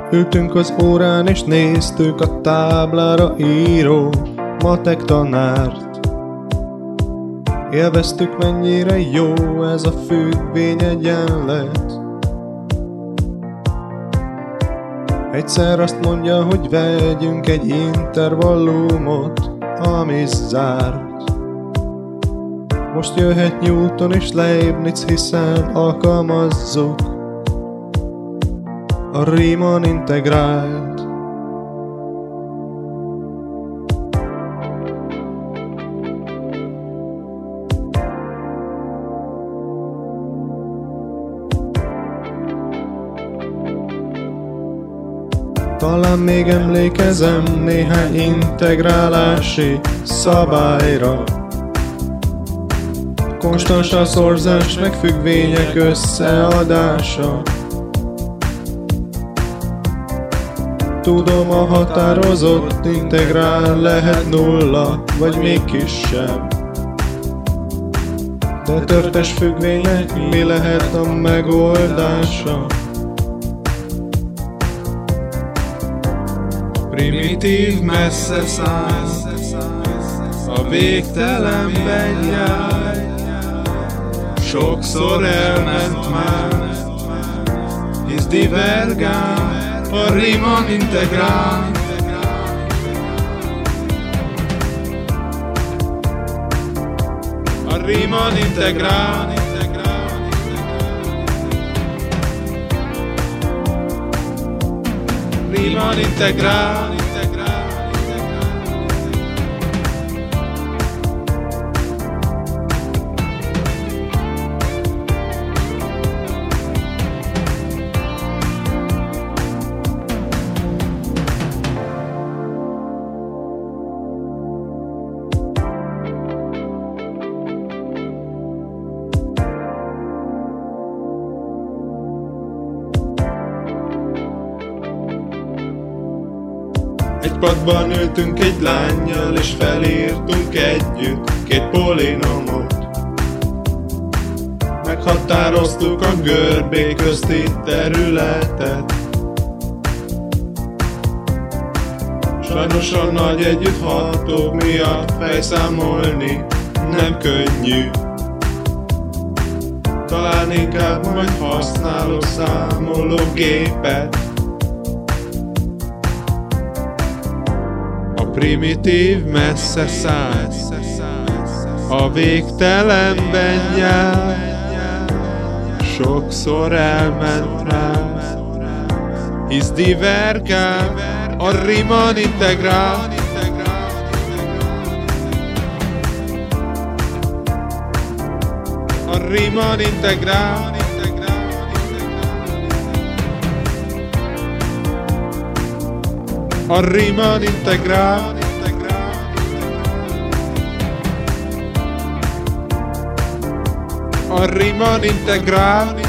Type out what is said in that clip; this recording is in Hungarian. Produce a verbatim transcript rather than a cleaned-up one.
Ültünk az órán és néztük a táblára író matek tanárt. Élveztük, mennyire jó ez a függvényegyenlet. Egyszer azt mondja, hogy vegyünk egy intervallumot, ami zárt. Most jöhet Newton és Leibniz, hiszen alkalmazzuk a Riemann integrált. Talán még emlékezem néhány integrálási szabályra. Konstans a szorzás, meg függvények összeadása. Tudom, a határozott integrál lehet nulla, vagy még kisebb. De törtes függvénynek mi lehet a megoldása? Primitív messze száll, a végtelenben jár. Sokszor elment már, hisz divergál a Riemann integrál. A Riemann integrál. Riemann integrál. Egy padban ültünk egy lánnyal, és felírtunk együtt két polinomot. Meghatároztuk a görbé közti területet. Sajnos a nagy együtthatók miatt fejszámolni nem könnyű. Talán inkább majd használok számológépet. Primitív messze száll, a végtelenben jár. Sokszor elment rá, hisz divergál a Riemann integrál. A Riemann integrál. A Riemann integrál. A Riemann integrál.